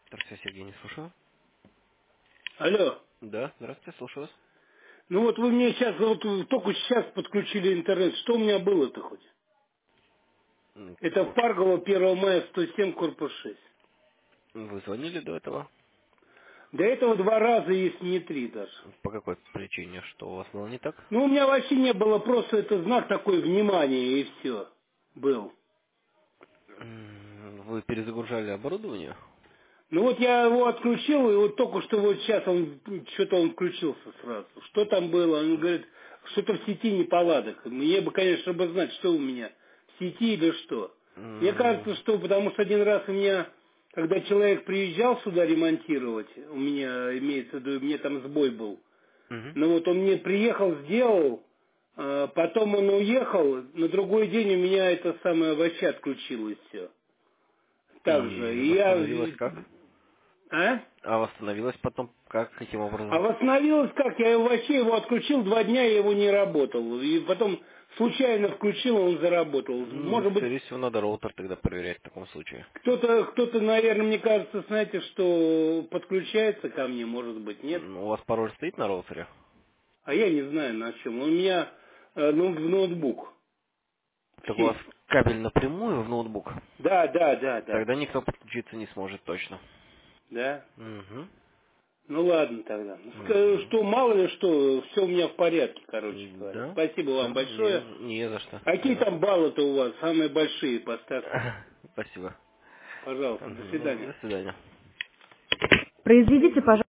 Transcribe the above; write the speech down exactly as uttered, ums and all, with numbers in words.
Здравствуйте, Сергей, не слушаю. Алло. Да, здравствуйте, слушаю вас. Ну вот вы мне сейчас, вот вы только сейчас подключили интернет. Что у меня было-то хоть? М, Это в Вы Паргово первого мая сто семь, корпус шесть. вы звонили до этого? До этого два раза, если не три даже. По какой причине? Что у вас было не так? Ну, у меня вообще не было, просто это знак такой внимания, и все. Был. М, Вы перезагружали оборудование? Ну вот я его отключил, и вот только что вот сейчас он, что-то он включился сразу. Что там было? Он говорит, что-то в сети неполадок. Мне бы, конечно, бы знать, что у меня, в сети или что. Мне М, кажется, что потому что один раз у меня, когда человек приезжал сюда ремонтировать, у меня, имеется в виду, мне там сбой был. мгм. Ну вот он мне приехал, сделал, а потом он уехал, на другой день у меня это самое вообще отключилось все. Так же. И И я... восстановилось как? А? А восстановилось потом как, каким А образом? восстановилось как? Я его вообще его отключил, два дня я его не работал. И потом случайно включил, он заработал. Ну, Может быть, скорее всего, надо роутер тогда проверять в таком случае. кто-то, кто-то, наверное, мне кажется, знаете, что подключается ко мне, может быть, нет? М, У вас пароль стоит на роутере? А я не знаю на чем. У меня э, ну, в ноутбук, Так в у вас сеть. кабель напрямую в ноутбук? Да, да, да, да. Тогда никто подключиться не сможет точно. Да? Угу. Ну ладно тогда. Ну, ска- Угу. Что, мало ли что, все у меня в порядке, короче говоря. Да, Спасибо все, вам большое. не, не за что, А не какие за там баллы-то у вас? Самые большие поставьте. что. Спасибо. Пожалуйста, до Мгм. Ну, свидания. до свидания. Произведите, пожалуйста.